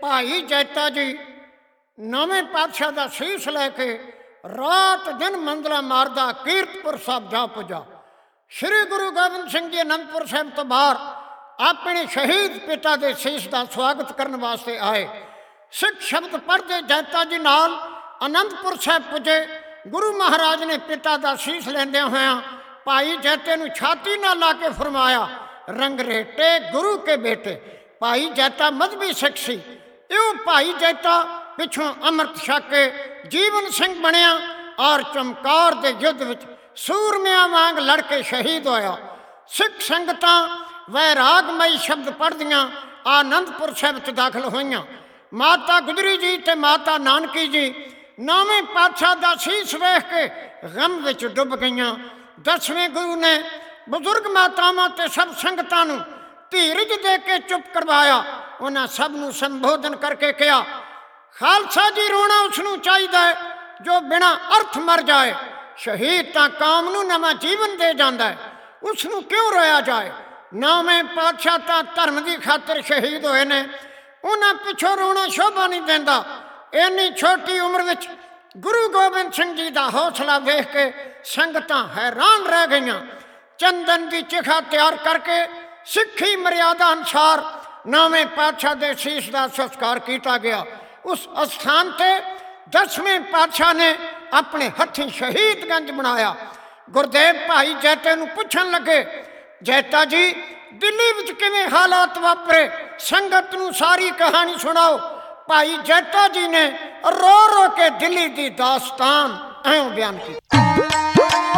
ਭਾਈ ਜੈਤਾ ਜੀ ਨਵੇਂ ਪਾਤਸ਼ਾਹ ਦਾ ਸੀਸ ਲੈ ਕੇ ਰਾਤ ਦਿਨ ਮੰਦਲਾ ਮਾਰਦਾ ਕੀਰਤਪੁਰ ਸਾਹਿਬ ਜਾ ਪੁੱਜਾ। ਸ਼੍ਰੀ ਗੁਰੂ ਗੋਬਿੰਦ ਸਿੰਘ ਜੀ ਅਨੰਦਪੁਰ ਸਾਹਿਬ ਤੋਂ ਬਾਹਰ ਆਪਣੇ ਸ਼ਹੀਦ ਪਿਤਾ ਦੇ ਸੀਸ ਦਾ ਸਵਾਗਤ ਕਰਨ ਵਾਸਤੇ ਆਏ। ਸਿੱਖ ਸ਼ਬਦ ਪੜ੍ਹਦੇ ਜੈਤਾ ਜੀ ਨਾਲ ਅਨੰਦਪੁਰ ਸਾਹਿਬ ਪੁੱਜੇ। ਗੁਰੂ ਮਹਾਰਾਜ ਨੇ ਪਿਤਾ ਦਾ ਸੀਸ ਲੈਂਦਿਆਂ ਹੋਇਆਂ ਭਾਈ ਜੈਤੇ ਨੂੰ ਛਾਤੀ ਨਾਲ ਲਾ ਕੇ ਫਰਮਾਇਆ, ਰੰਗਰੇਟੇ ਗੁਰੂ ਕੇ ਬੇਟੇ। ਭਾਈ ਜੈਤਾ ਮਜ਼੍ਹਬੀ ਸਿੱਖ ਸੀ। ਇਉਂ ਭਾਈ ਜੈਤਾ ਪਿੱਛੋਂ ਅੰਮ੍ਰਿਤ ਛਕ ਕੇ ਜੀਵਨ ਸਿੰਘ ਬਣਿਆ ਔਰ ਚਮਕੌਰ ਦੇ ਯੁੱਧ ਵਿੱਚ ਸੂਰਮਿਆਂ ਵਾਂਗ ਲੜ ਕੇ ਸ਼ਹੀਦ ਹੋਇਆ। ਸਿੱਖ ਸੰਗਤਾਂ ਵੈਰਾਗਮਈ ਸ਼ਬਦ ਪੜ੍ਹਦੀਆਂ ਆਨੰਦਪੁਰ ਸਾਹਿਬ 'ਚ ਦਾਖਲ ਹੋਈਆਂ। ਮਾਤਾ ਗੁਜਰੀ ਜੀ ਤੇ ਮਾਤਾ ਨਾਨਕੀ ਜੀ ਨੌਵੇਂ ਪਾਤਸ਼ਾਹ ਦਾ ਸੀਸ ਵੇਖ ਕੇ ਗਮ ਵਿੱਚ ਡੁੱਬ ਗਈਆਂ। 10ਵੇਂ ਗੁਰੂ ਨੇ ਬਜ਼ੁਰਗ ਮਾਤਾਵਾਂ ਤੇ ਸਭ ਸੰਗਤਾਂ ਨੂੰ ਧੀਰਜ ਦੇ ਕੇ ਚੁੱਪ ਕਰਵਾਇਆ। ਉਹਨਾਂ ਸਭ ਨੂੰ ਸੰਬੋਧਨ ਕਰਕੇ ਕਿਹਾ, ਖਾਲਸਾ ਜੀ ਰੋਣਾ ਉਸ ਨੂੰ ਚਾਹੀਦਾ ਹੈ ਜੋ ਬਿਨਾਂ ਅਰਥ ਮਰ ਜਾਏ। ਸ਼ਹੀਦ ਤਾਂ ਕੌਮ ਨੂੰ ਨਵਾਂ ਜੀਵਨ ਦੇ ਜਾਂਦਾ ਹੈ, ਉਸ ਨੂੰ ਕਿਉਂ ਰੋਇਆ ਜਾਏ। ਨੌਵੇਂ ਪਾਤਸ਼ਾਹ ਤਾਂ ਧਰਮ ਦੀ ਖਾਤਰ ਸ਼ਹੀਦ ਹੋਏ ਨੇ, ਉਹਨਾਂ ਪਿੱਛੋਂ ਰੋਣਾ ਸ਼ੋਭਾ ਨਹੀਂ ਦਿੰਦਾ। ਇੰਨੀ ਛੋਟੀ ਉਮਰ ਵਿੱਚ ਗੁਰੂ ਗੋਬਿੰਦ ਸਿੰਘ ਜੀ ਦਾ ਹੌਸਲਾ ਵੇਖ ਕੇ ਸੰਗਤਾਂ ਹੈਰਾਨ ਰਹਿ ਗਈਆਂ। ਚੰਦਨ ਦੀ ਚਿਖਾ ਤਿਆਰ ਕਰਕੇ ਸਿੱਖੀ ਮਰਿਆਦਾ ਅਨੁਸਾਰ ਨੌਵੇਂ ਪਾਤਸ਼ਾਹ ਦੇ ਸੀਸ ਦਾ ਸੰਸਕਾਰ ਕੀਤਾ ਗਿਆ। ਉਸ ਅਸਥਾਨ ਤੇ 10ਵੇਂ ਪਾਤਸ਼ਾਹ ਨੇ ਆਪਣੇ ਹੱਥੀਂ ਸ਼ਹੀਦਗੰਜ ਬਣਾਇਆ। ਗੁਰਦੇਵ ਭਾਈ ਜੈਤੇ ਨੂੰ ਪੁੱਛਣ ਲੱਗੇ, ਜੈਤਾ ਜੀ ਦਿੱਲੀ ਵਿੱਚ ਕਿਵੇਂ ਹਾਲਾਤ ਵਾਪਰੇ, ਸੰਗਤ ਨੂੰ ਸਾਰੀ ਕਹਾਣੀ ਸੁਣਾਓ। ਭਾਈ ਜੈਤਾ ਜੀ ਨੇ ਰੋ ਰੋ ਕੇ ਦਿੱਲੀ ਦੀ ਦਾਸਤਾਨ ਐਂ ਬਿਆਨ ਕੀਤੀ।